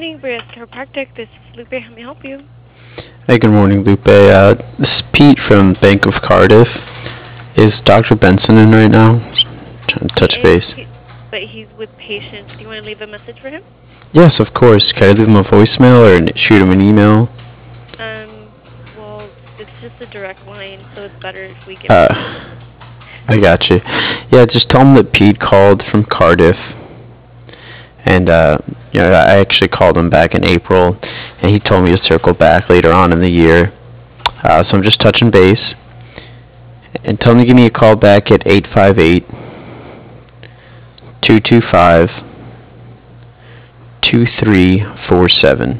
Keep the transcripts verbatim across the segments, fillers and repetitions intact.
morning, Bria's Chiropractic. This is Lupe. How may I help you? Hey, good morning, Lupe. Uh, this is Pete from Bank of Cardiff. Is Doctor Benson in right now? Trying to He touch is, base. he, but he's with patients. Do you want to leave a message for him? Yes, of course. Can I leave him a voicemail or shoot him an email? Um, well, it's just a direct line, so it's better if we give him a Uh, message. I got you. Yeah, just tell him that Pete called from Cardiff. And, uh, you know, I actually called him back in April, and he told me to circle back later on in the year. Uh, so I'm just touching base. And tell him to give me a call back at eight five eight, two two five, two three four seven.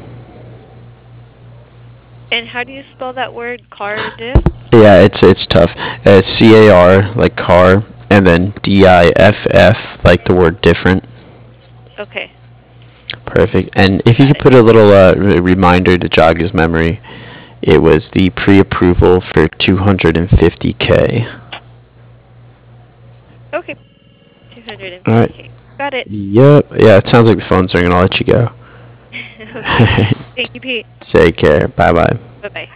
And how do you spell that word, Cardiff? Yeah, it's it's tough. Uh, C A R like car, and then D I F F like the word different. Okay, Perfect. And if you got could it. put a little uh, re- reminder to jog his memory, it was the pre-approval for two hundred fifty k. Okay, All right. two hundred fifty K. Got it. Yep. Yeah, it sounds like the phone's ringing. I'll let you go. Okay. Thank you, Pete. Take care. Bye bye. Bye-bye.